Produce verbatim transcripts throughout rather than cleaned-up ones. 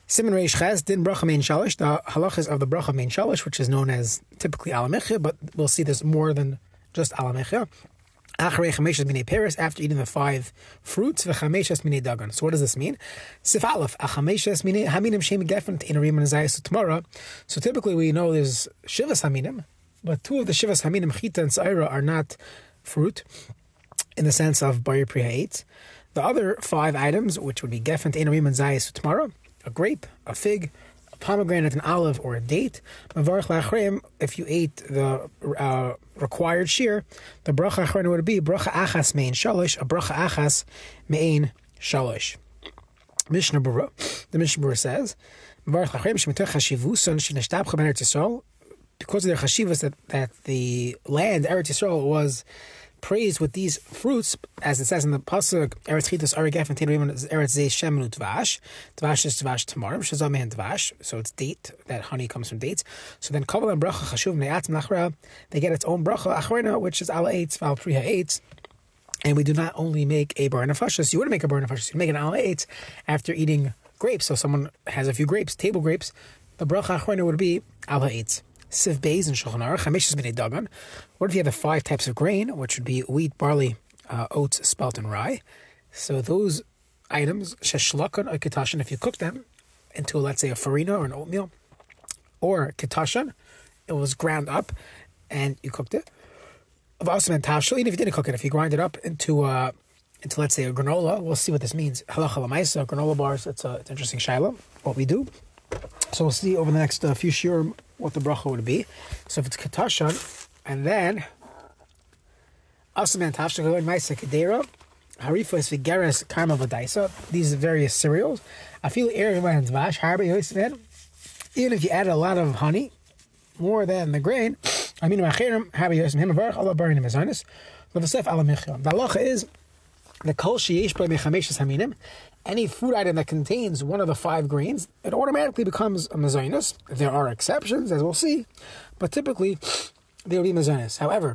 Siman Reish Ches, Din Bracha Mein Shalish, the halachas of the Bracha Mein Shalish, which is known as typically Alamechia, but we'll see there's more than just Alamechia. Acharei Chameshes Minei Peres, after eating the five fruits, V'Chameshes Minei Dagan. So what does this mean? Sif Aleph, Achameshes Minei Haminim Shem Gefen Teinarim and Zayas Tomorrow. So typically we know there's Shivas Haminim, but two of the Shivas Haminim, Chita and Saira, are not fruit in the sense of Bari Pri Ha'etz. The other five items, which would be Gefen Teinarim and Zayas Tomorrow, a grape, a fig, a pomegranate, an olive, or a date. If you ate the uh, required shear, the bracha achrona would be bracha achas mein shalish, a bracha achas mein shalish. Mishnah Berurah, the Mishnah Berurah says, because of their chashivas that, that the land, Eretz Yisrael, was praised with these fruits, as it says in the pasuk, Eretz Chitas Ari Gefen Teinarim Eretz Zeh Shemenu Dvash. Dvash is Dvash Tamarim, Shazam and Dvash. So it's date, that honey comes from dates. So then Kaval and Bracha Chashuv Ne'atzim Nachra, they get its own Bracha Achrona, which is Ala Eitz, Val Priha Eitz. And we do not only make a Bar Nefashos, you wouldn't make a Bar Nefashos, you make an Ala Eitz after eating grapes. So someone has a few grapes, table grapes, the Bracha Achrona would be Ala Eitz. Siv Beis and Shulchan Aruch, Chameshes Minei Dagan. What if you have the five types of grain, which would be wheat, barley, uh, oats, spelt, and rye? So those items, sheshlakan or kitashan, if you cook them into, let's say, a farina or an oatmeal, or kitashan, it was ground up and you cooked it. Even if you didn't cook it, if you grind it up into, uh, into let's say, a granola, we'll see what this means. Halacha l'maisa, granola bars, it's, a, it's interesting shiloh, what we do. So we'll see over the next uh, few shiurim what the bracha would be. So if it's katashan, and then asaman tafshach and ma'isa kedera, harifa is vigeres karma v'daisa. These various cereals. I feel area and dvash harba yosef. Even if you add a lot of honey, more than the grain, I mean machirim harba yosef him avarach Allah barin mezanis. L'vasef ala michyon. The halacha is the kol sheyesh by mechameshes haminim. Any food item that contains one of the five grains, it automatically becomes a mezainis. There are exceptions, as we'll see, but typically they will be mezainis. However,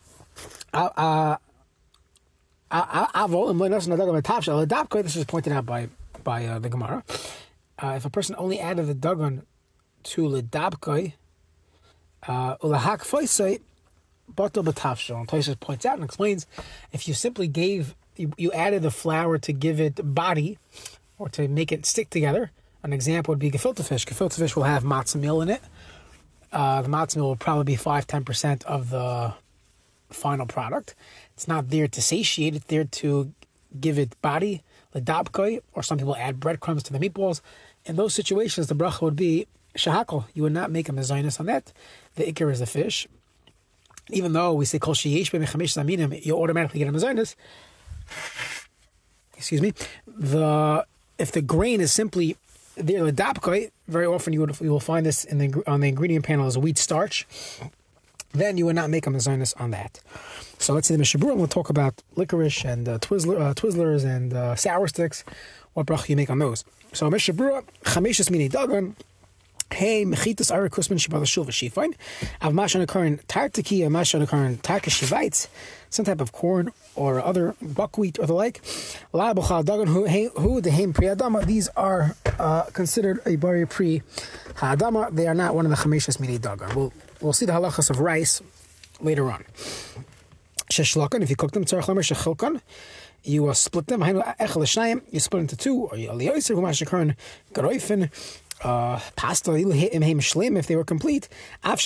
this is pointed out by by uh, the Gemara. Uh, if a person only added the dagan to ledabkoi, ulahak foisei, batal b'tafshel. And Tosfos points out and explains, if you simply gave You, you added the flour to give it body or to make it stick together. An example would be gefilte fish. Gefilte fish will have matzah meal in it. Uh, the matzah meal will probably be five to ten percent of the final product. It's not there to satiate. It's there to give it body, ledabkoi, or some people add breadcrumbs to the meatballs. In those situations, the bracha would be shahakol. You would not make a mezainis on that. The ikar is the fish. Even though we say kol sheyesh b'mechamesh zaminim, you automatically get a mezainis. Excuse me. The if the grain is simply there, the dapkoi, very often you would you will find this in the on the ingredient panel as wheat starch. Then you would not make a mezainis on that. So let's see the Mishnah Berurah. We'll talk about licorice and uh, Twizzler, uh, Twizzlers and uh, sour sticks. What bracha you make on those? So Mishnah Berurah, chameshes minei dagan. Hey, mechitas ara kusman shibal shulva shifain. Av mashan occurring tartaki, a mashan occurring tarkashivites, some type of corn or other buckwheat or the like. La b'chal dagan who the heim pri adama. These are uh, considered a bari pri ha'adama. They are not one of the chameshes minei dagan. We'll we'll see the halachas of rice later on. Sheshlakan, if you cook them, tzarich lamer shechilkan. You uh, split them. You split into two. Or you aliyoser who mashan occurring garoifen. Uh, pasta if they were complete. If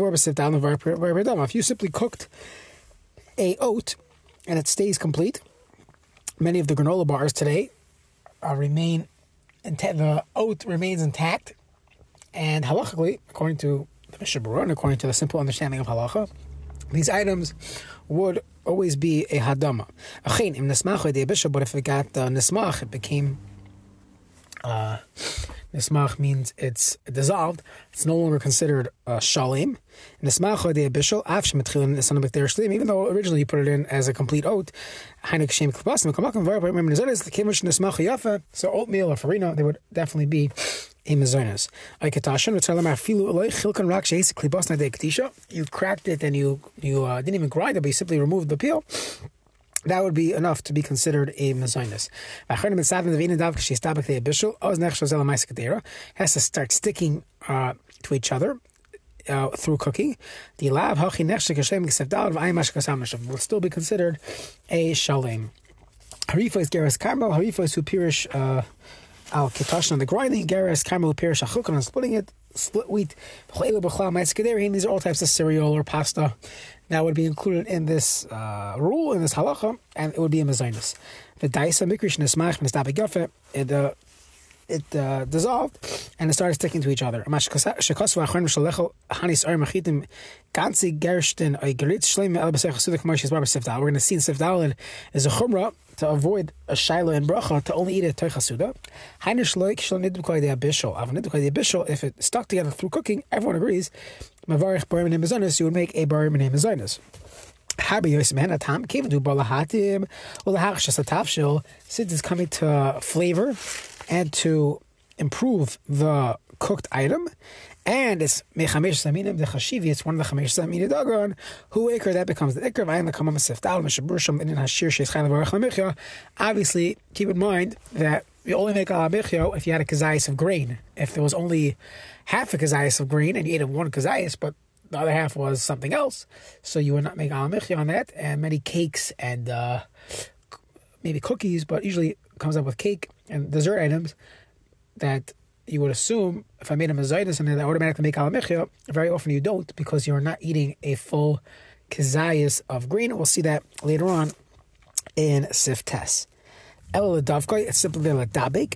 you simply cooked a oat and it stays complete, many of the granola bars today uh, remain intact. The oat remains intact, and halachically, according to the Mishnah Berurah and according to the simple understanding of halacha, these items would always be a hadama. But if it got uh, nismach, it became uh, Nismach means it's dissolved. It's no longer considered uh, shalim. Nismach de bishul af shemitchilin nisana b'ter shlim. Even though originally you put it in as a complete oat, hainik shem klipas mekamakam var but remember nizanis the kimush nismach yafa. So oatmeal or farina, they would definitely be a mizonis. Aykatashan v'tzalam afilu olay chilkan rak sheis klipas na de ketisha. You cracked it and you you uh, didn't even grind it, but you simply removed the peel. that would be enough to be considered a mezainis. Has to start sticking uh, to each other uh, through cooking. The lav will still be considered a shalem. Harifa is geras karmel. Harifa is who pirish uh, al ketosh on the grinding. Geras karmel pirish achukon on splitting it. Split wheat. These are all types of cereal or pasta that would be included in this uh, rule, in this halacha, and it would be a mezainis. The daisa mikrish nesmach nesdabe gafe, it uh, it uh, dissolved and it started sticking to each other. We're going to see in Sif Daled is a chumrah to avoid a shaila and bracha to only eat it teichasuda. If it stuck together through cooking, everyone agrees. You would make a bar min mezainis. Since it's coming to flavor and to improve the cooked item, and it's mechamesh zaminim the chashivi, it's one of the chamesh zaminim dagon, who ikr, that becomes the ikr. V'ayim l'kamam siftal meshabusham in hashir sheis chayav barach lamichya. Obviously, keep in mind that you only make al michya if you had a kazayis of grain. If there was only half a kazayis of grain and you ate one kazayis, but the other half was something else, so you would not make al michya on that. And many cakes and uh, maybe cookies, but usually it comes up with cake and dessert items that you would assume if I made a mezainis and then I automatically make al michya. Very often you don't, because you're not eating a full kazayis of grain. We'll see that later on in Sif Tes. It's simply the ladabik.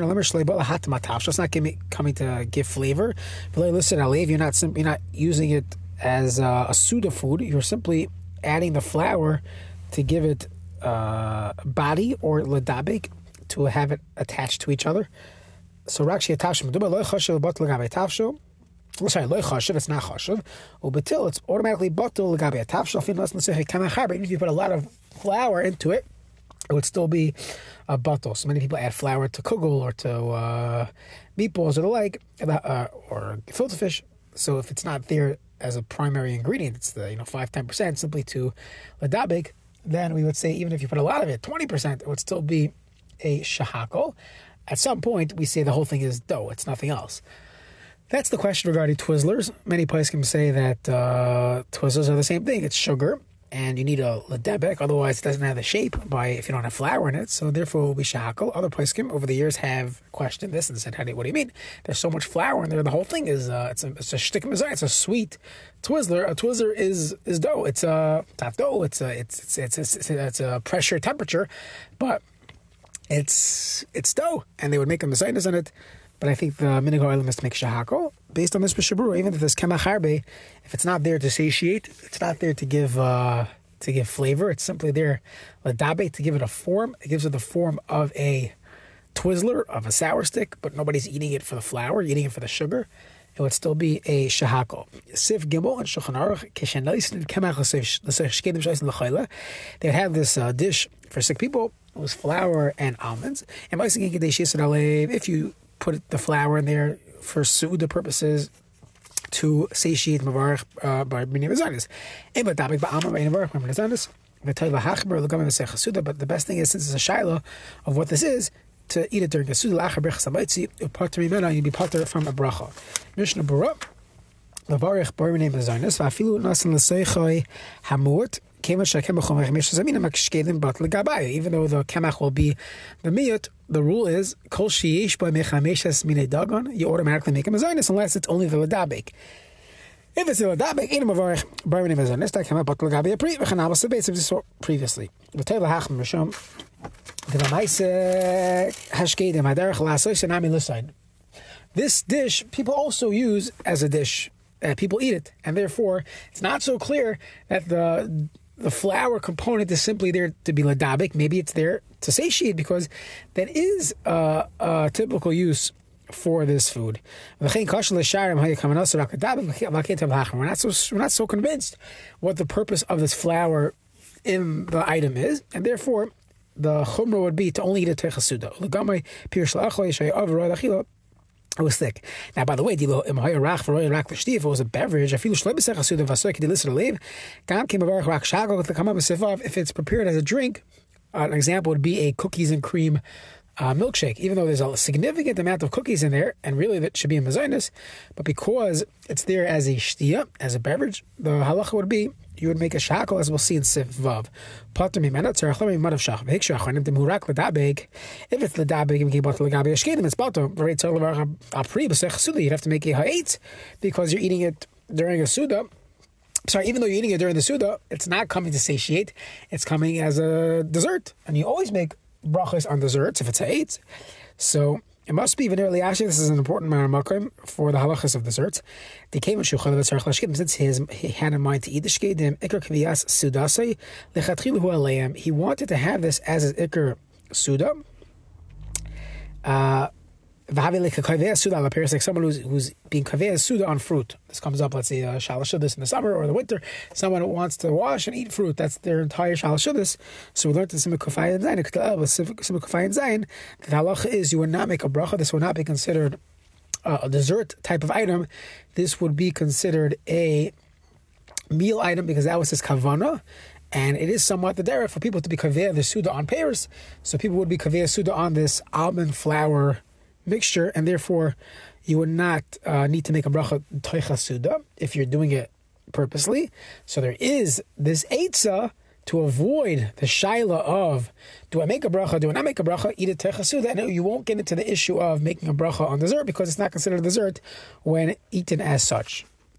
It's not coming to give flavor. You're not you're not using it as a, a pseudo food. You're simply adding the flour to give it uh, body, or ladabik, to have it attached to each other. So Rakshi Tavshu, Loy Chashav Batul Lagabe Tavshu. Sorry, Loy Chashav, it's not Chashav. Ubetil, it's automatically Batul Lagabe Tavshu. Even if you put a lot of flour into it, it would still be a batul. So many people add flour to kugel or to uh, meatballs or the like, uh, or filter fish. So if it's not there as a primary ingredient, it's the you know five ten percent simply to ladabik, then we would say even if you put a lot of it, twenty percent, it would still be a shahakol. At some point, we say the whole thing is dough; it's nothing else. That's the question regarding Twizzlers. Many places can say that uh, Twizzlers are the same thing. It's sugar, and you need a ladebek, otherwise it doesn't have the shape by if you don't have flour in it. So therefore, it will be shahakol. Other places over the years have questioned this and said, "How do what do you mean? There's so much flour in there. The whole thing is uh, it's a it's a shtick mezainis. It's a sweet Twizzler. A Twizzler is is dough. It's a it's not dough. It's a it's it's it's it's, it's, it's a pressure temperature, but it's it's dough, and they would make a mezainis on it." But I think the minig ha'olam is to make shahakol based on this b'shabru. Even if there's kemach harbe, if it's not there to satiate, it's not there to give uh, to give flavor. It's simply there ladabe, to give it a form. It gives it the form of a Twizzler, of a sour stick, but nobody's eating it for the flour, eating it for the sugar. It would still be a shahakol. Sif Gimel and Shulchan Aruch kishenaisin kemach l'seish l'chayla. They would have this uh, dish for sick people. It was flour and almonds. And if you put the flour in there for suuda purposes to satiate mavarich by b'nei mezainis. But the best thing is, since it's a shaila of what this is, to eat it during the suuda lachar brachas hamaitzi, upater mimena, you'd be pater from a bracha. Mishnah Berurah, lavarich bar b'nei mezainis, va'afilu nasan l'seichai hamut. Even though the kemach will be the miyut, the rule is kol sheyesh by mechameshes minei dagon, you automatically make a mezainis unless it's only the ladabik. If it's the ladabik, in a mavarich bar minei mezainis, that came up but lagabe a pri v'chanal b'sabetz of this previously. The teva hachm rishon the ma'ase hashkedim haderech la'asos and ami l'sayin. This dish people also use as a dish. Uh, people eat it, and therefore it's not so clear that the The flour component is simply there to be ladabik. Maybe it's there to satiate, because that is uh, a typical use for this food. We're not so we're not so convinced what the purpose of this flour in the item is, and therefore the chumrah would be to only eat a teichasuda. It was thick. Now, by the way, if it was a beverage, if it's prepared as a drink, uh, an example would be a cookies and cream uh, milkshake. Even though there's a significant amount of cookies in there, and really that should be a mezainis, but because it's there as a shtia, as a beverage, the halacha would be you would make a shackle, as we'll see in Sif Vav. If it's ledabeg, it's bato. You'd have to make a ha'etz because you're eating it during a suda. Sorry, even though you're eating it during the suda, it's not coming to satiate. It's coming as a dessert, and you always make brachas on desserts if it's ha'etz. So it must be venerally. Actually, this is an important maramakam for the halachas of desserts. They came in shulchan since his he had in mind to eat the shkedim ikar kviyas sudasei lechatchilu hu aleim. He wanted to have this as his ikar suda. Uh, like someone who's, who's being kaveya suda on fruit. This comes up, let's say, uh, shalashudis in the summer or the winter. Someone who wants to wash and eat fruit, that's their entire shalashudis. So we learned in Simuk Kufay Zayin, Simuk Kufay Zayin, the halacha is you would not make a bracha. This would not be considered uh, a dessert type of item. This would be considered a meal item because that was his kavana. And it is somewhat the derech for people to be kaveya the suda on pears. So people would be kaveya suda on this almond flour mixture, and therefore you would not uh, need to make a bracha toicha suda if you're doing it purposely. So there is this eitzah to avoid the shaila of do I make a bracha, do I not make a bracha, eat a toicha suda, and you won't get into the issue of making a bracha on dessert because it's not considered a dessert when eaten as such.